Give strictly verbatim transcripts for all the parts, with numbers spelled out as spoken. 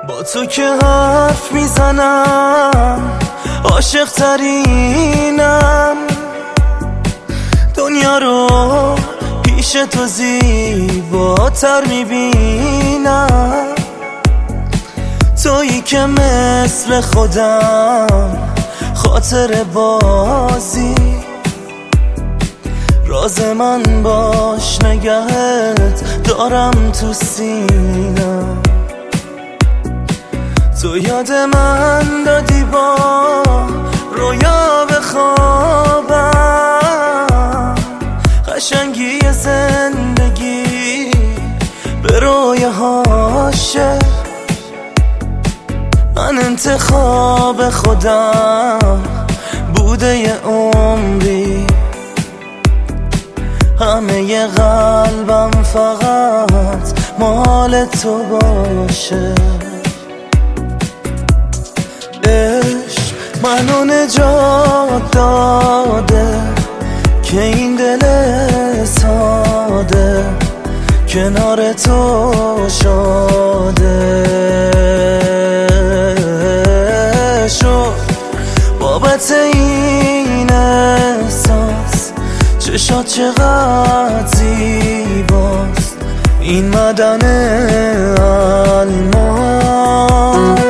با تو که حرف میزنم عاشق ترینم، دنیا رو پیش تو زیباتر میبینم. تویی که مثل خودم خاطر بازی، راز من باش نگهت دارم تو سینم. تو یاد من دادی با رویا بخوابم، قشنگی زندگی به رویاهاشه. من انتخاب خودم بوده یه عمری، همه ی قلبم فقط مال تو باشه. عشق منو نجات داده که این دل ساده کنار تو شاده شد. بابت این احساس چشات چقدر زیباست، این معدن الماس.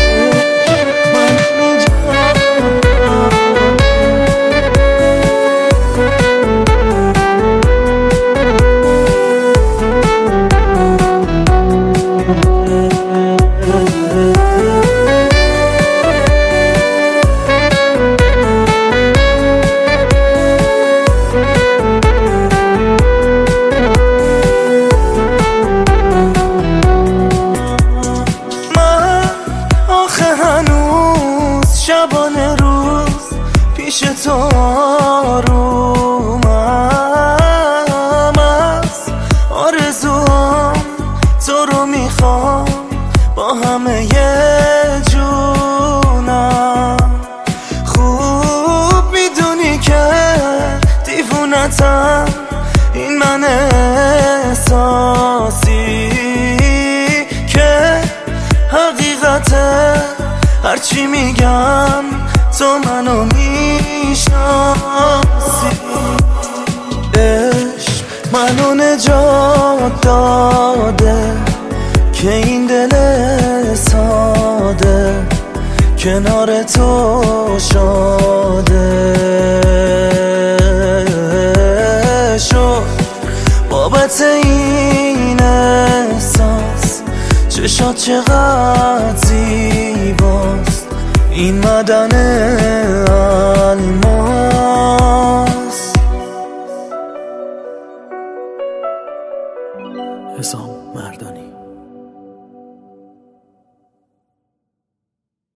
شبانه روز پیش تو آرومم از آرزوام، تو رو میخوام با همه ی جونم. خوب میدونی که دیوونتم، این من احساسی که حقیقته. هرچی میگم تو منو میشناسی. عشق منو نجات داده که این دل ساده کنار تو شاده شد. بابت این احساس چشات چقدر زیباست، این معدن الماس. حسام مردانی.